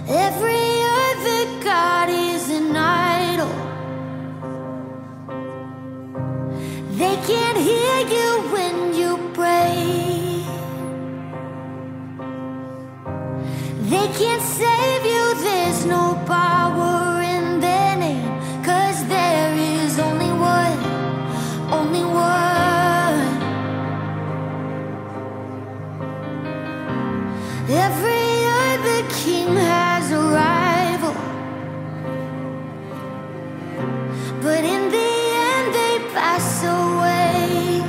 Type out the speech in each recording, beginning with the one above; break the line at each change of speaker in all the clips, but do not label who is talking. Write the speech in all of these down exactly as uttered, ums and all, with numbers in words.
Every other god is an idol. They can't hear you when you pray. They can't save you, there's no power in their name. 'Cause there is only one, only one. Every other king has a rival, but in the end they pass away.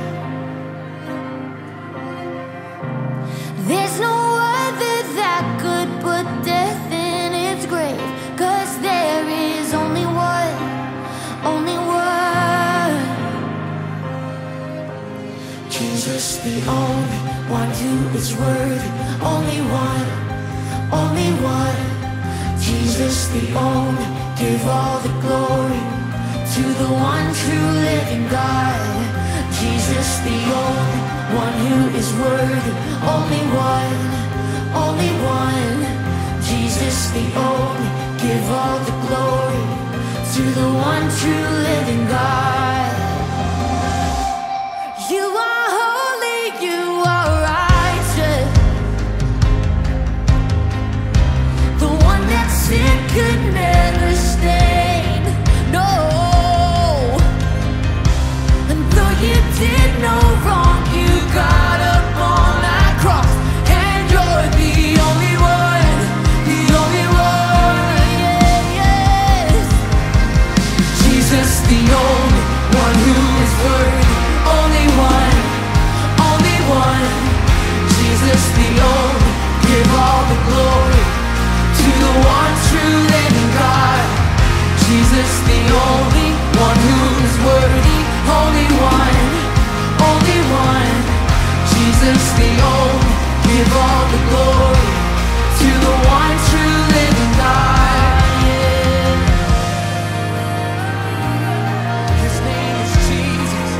There's no other that could put death in its grave. 'Cause there is only one, only one. Jesus, the only one who is worthy. Only one, only one. Jesus, the only, give all the glory to the one true living God. Jesus, the only one who is worthy. Only one, only one. Jesus, the only, give all the glory to the one true living God. You are holy, you are righteous, the one that sin could never stain. No, and though you did no wrong, you got up on that cross, and you're the only one, the only one, yeah, yes. Jesus, the only one who is worthy. Only one, only one. Jesus, the only, give all the glory to the one true living God. Jesus, the only one who is worthy. Only one, only one. Jesus, the only, give all the glory to the one true living God. Yeah. His name is Jesus.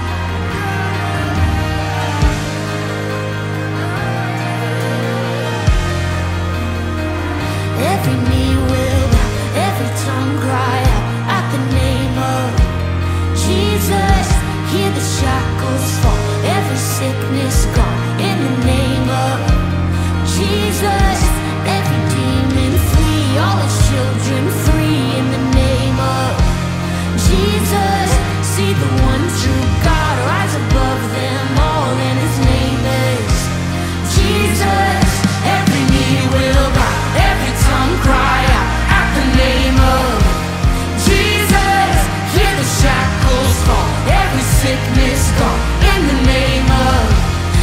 Every knee will bow, every tongue cry out at the name of Jesus. Hear the shackles fall, every sickness gone in the name of Jesus. Every demon flee, all his children free in the name of Jesus. See the one true God rise above them all, and his name is Jesus. Every knee will bow, every tongue cry out at the name of Jesus. Hear the shackles fall, every sickness gone in the name of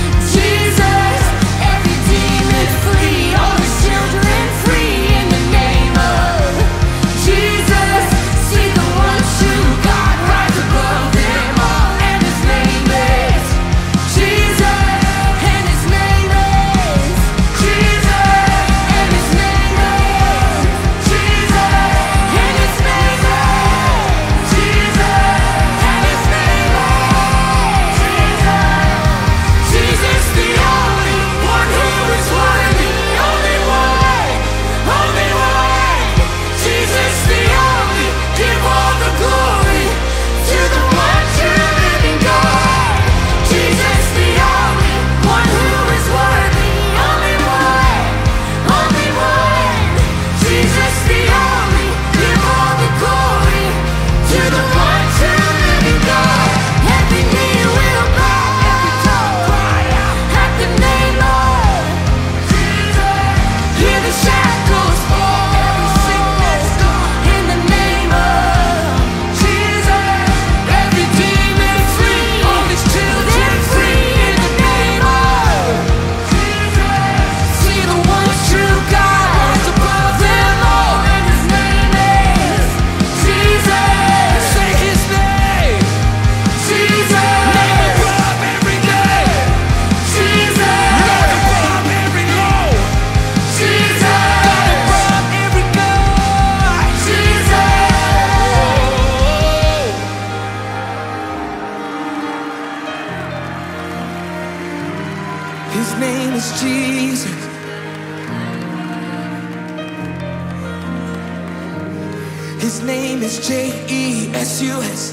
His name is J E S U S.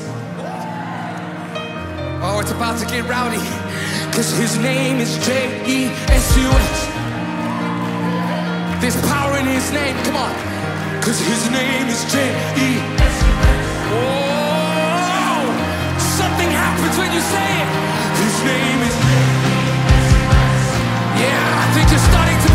Oh, it's about to get rowdy. Cause his name is J E S U S. There's power in his name, come on. Cause his name is J E S U S. Oh, something happens when you say it. His name is J E S U S. Yeah, I think you're starting to